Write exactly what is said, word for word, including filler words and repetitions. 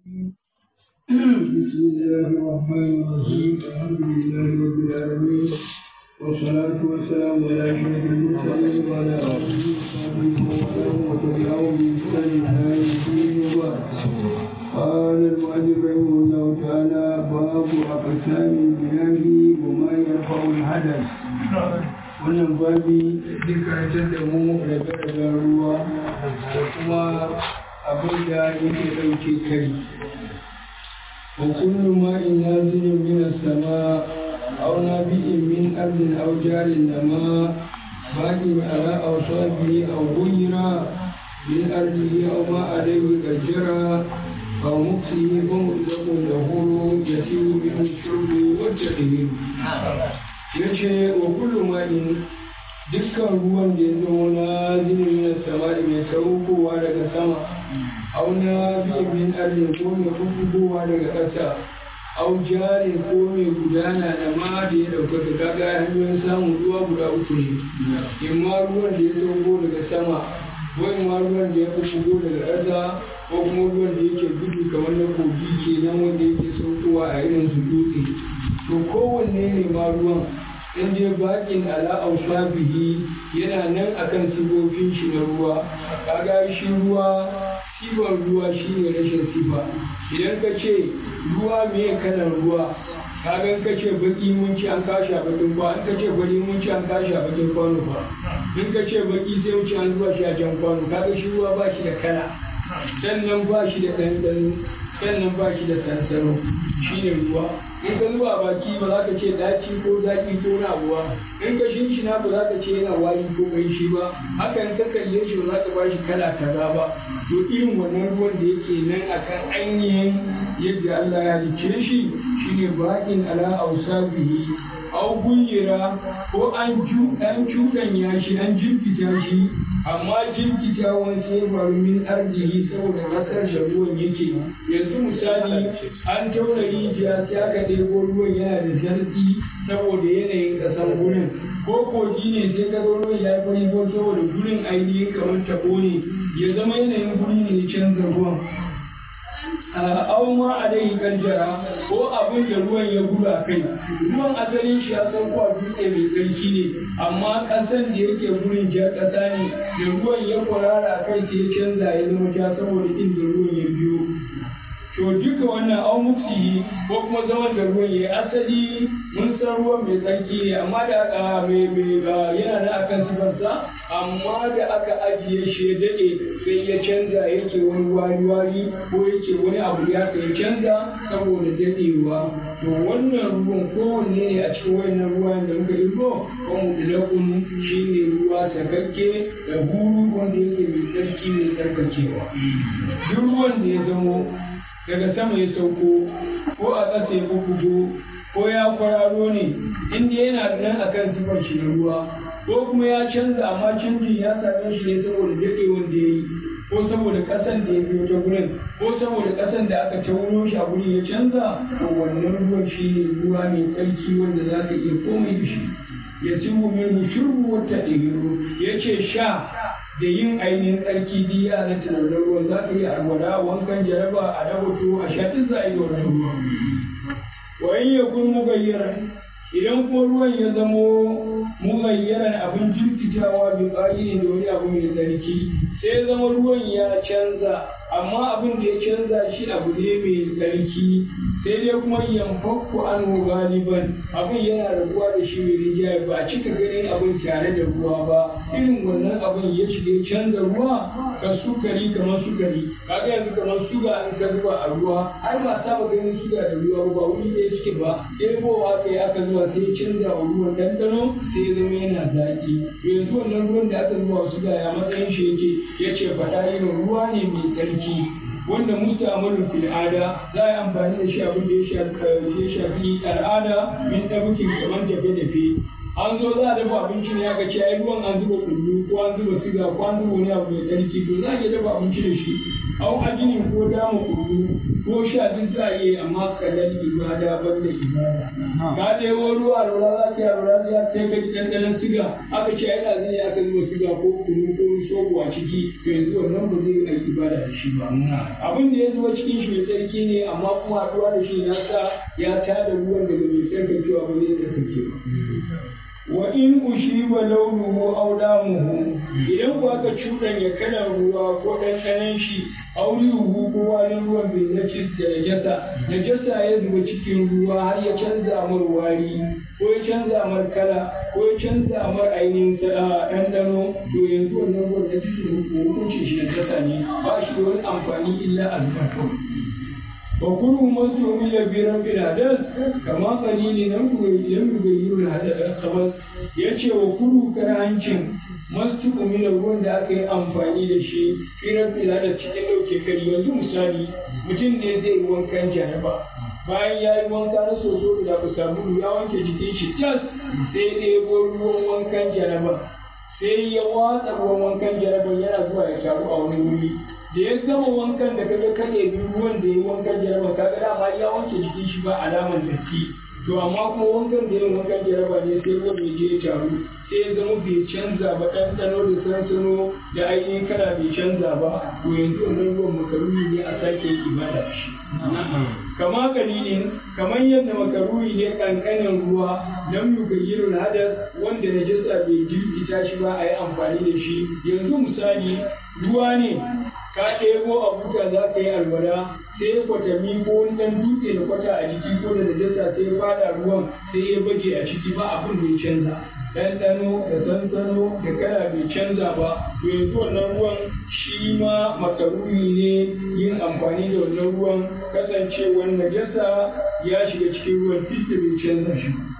بسم الله الرحمن الرحيم الحمد لله رب العالمين والصلاة والسلام على أشرف المرسلين وعلى آله وصحبه ومن وتبعهم بإحسان إلى يوم الدين وبعد. قال المؤلف رحمه الله تعالى باب أقسام البناء وما يرفع الحدث. wannan babi zai karantar da mu daga ruwa da kuma abin da yake ɗauke kai. وكل ماء نازل من السماء أو نابئ من أرض أو جار النماء باقي على أوصافه أو غير من أرضه أو ما عليه قد جرى أو مكسه فمطلق له يسير به الشرب والتطهير. yace wa kullu ma'in dukkan ruwan da ya zama nazilin min as-sama'i mai saukowa daga sama aw nabi'in min ardin ko mai fuffugowa daga ƙasa aw jarin ko mai gudana da ma da ya ɗaukaka kaga hanyoyin samun ruwa guda uku ne in ma ruwan da ya sauko daga sama ko in ma ruwan da ya fuffugo daga ƙasa ko kuma ruwan da yake gudu kamar na kogi kenan wanda yake saukowa a irin su dutse to kowanne ne ma ruwan in je bakin ala aushabihi yana nan akan sifofin shi na ruwa kaga shi ruwa sifar ruwa shine rashin sifa idan ka ce ruwa me kalan ruwa kaga ka ce baki mun ci an kashi a bakin kwa in ka ce fari mun ci an kashi a bakin kwano ba in ka ce baki sai mun ci an zuwa shi a jan kwano kaga shi ruwa ba shi da kala sannan ba shi da ɗanɗano sannan ba shi da sansano shi ne ruwa in ka zuba baki ba za ka ce daci ko zaki ko na ruwa in ka shinshina ba za ka ce yana wari ko bai shi ba hakan ka kalle shi ba za ka ba shi kala kaza ba to irin wannan ruwan da yake nan akan ainihin yadda Allah ya halicce shi shine baƙin ala ausabihi au gunyira ko an ju an cuɗanya shi an jirkita shi amma jirkitawan sai faru min arziki saboda kasar da ruwan yake yanzu misali an tauna rijiya sai aka ɗebo ruwan yana da zartsi saboda yanayin ƙasan gurin ko kogi ne sai ka zo ruwan ya fari ko saboda gurin ainihin kamar taɓo ne ya zama yanayin guri ne ya canza ruwan au ma a dai kanjara ko abin da ruwan ya guda kai ruwan asalin shi ya san kuwa dutse mai tsarki ne amma kasan da yake gurin jar kasa ne da ruwan ya kwarara kai sai ya canza ya zama ja saboda inda ruwan ya biyo to duka wannan au muksihi ko kuma zaman da ruwan ya asali mun san ruwan mai tsarki ne amma da aka mai mai yana da akan sifarsa amma da aka ajiye shi ya dade sai ya canza yake wani wari wari ko yake wani abu ya kai canza saboda dadewa to wannan ruwan kowanne ne a cikin wannan ruwan da muka irgo ko mutlaqun shine ruwa sakakke da huru wanda yake mai tsarki mai tsarkakewa duk ruwan da ya zamo daga sama ya sauko ko a ƙasa ya bubugo ko ya kwararo ne inda yana nan akan sifar shi na ruwa ko kuma ya canza amma canjin ya same shi ne saboda daɗewar da ya yi ko saboda ƙasan da ya biyo ta gurin ko saboda ƙasan da aka tauno shi a gurin ya canza to wannan ruwan shi ne ruwa mai tsarki wanda za ka iya komai da shi ya ci min shurbu wata ɗigiro ya ce sha da yin ainihin tsarki biya na tunanin ruwan za ka yi alwala wankan jaraba a dabato a shatin za a yi wannan ruwan wayan ya kun mugayyara idan kuma ruwan ya zamo mugayyaran abin jirkitawa bi ƙa'idin da wani abu mai tsarki sai ya zama ruwan ya canza amma abin da ya canza shi abu ne mai tsarki sai dai kuma yamfakku an galiban abin yana rabuwa da shi mai rijiya ba a cika ganin abin tare da ruwa ba irin wannan abin ya shiga canza ruwa ka sukari kamar sukari kaga yanzu kamar suga in ka zuba a ruwa ai ba saba ganin suga da ruwa ba wuri ɗaya suke ba ɗebowa kai aka zuwa sai canza wa ruwan ɗanɗano sai ya zama yana zaƙi yanzu wannan ruwan da aka zuba suga ya matsayin shi yake ya ce faɗa irin ruwa ne mai tsarki wanda mustamalun fil ada za a yi amfani da shi abin da ya shafi al'ada min ɗabukin kamar tafe-tafe an zo za a dafa abinci ne aka ce ai ruwan an zuba kullu ko an zuba siga ko an zuba wani abu mai tsarki to za a iya dafa abinci da shi au ajinin ko dama kudu ko sha duk za a iya amma kalan ibada ban da ibada ka ɗebo ruwa alwala za ka yi alwala za ka kai ɗanɗanon siga aka ce yana zai aka zuba siga ko kunu ko sobo a ciki to yanzu wannan ba zai yi ibada da shi ba abin da ya zuba cikin shi mai tsarki ne amma kuma haɗuwa da shi ya sa ya tada ruwan daga mai tsarkakewa ba zai tsarkake ba wa in ushiba launuhu aw damuhu idan ku aka cuɗanya kalan ruwa ko ɗanɗanon shi aurihu ko wani ruwan bai najis da najasa najasa ya zuba cikin ruwa har ya canza mar wari ko ya canza mar kala ko ya canza mar ainihin ɗanɗano to yanzu wannan ruwan najis ne hukuncin shi najasa ne ba shi da wani amfani illa a zuba kawai وكل مسلم يبير في الحدث كما قليل لم يغير الخبث yace wa kullu karahancin masu umila ruwan da aka yi amfani da shi firar fila da cikin dauke kari yanzu misali mutum ne zai yi wankan janaba bayan ya yi wanka na soso da ku sabulu ya wanke jikin shi tas sai ɗebo ruwan wankan janaba sai ya watsa ruwan wankan janaba yana zuwa ya taru a wani wuri da ya gama wankan da kaga ka ɗebi ruwan da ya wankan jaraba kaga dama ya wanke jikin shi ba alaman datti to amma kuma wankan da ya wankan jaraba ne sai ruwan ya je ya taru sai ya zama bai canza ba ɗanɗano da sansano da ainihin kala bai canza ba to yanzu wannan ruwan makaruni ne a sake yin ibada da shi kama kalilin kamar yadda makaruni ne ƙanƙanin ruwa lam yugayyiru hadas wanda najasa bai jirkita shi ba a yi amfani da shi yanzu misali ruwa ne ka ɗebo a buta za ka yi alwala sai kwatami ko wani ɗan dutse da kwata a jiki ko da najasa sai ya fada ruwan sai ya baje a ciki ba abin da ya canza ɗanɗano da sansano da kala bai canza ba to yanzu wannan ruwan shi ma makaruni ne yin amfani da wannan ruwan kasancewar najasa ya shiga cikin ruwan duk da bai canza shi ba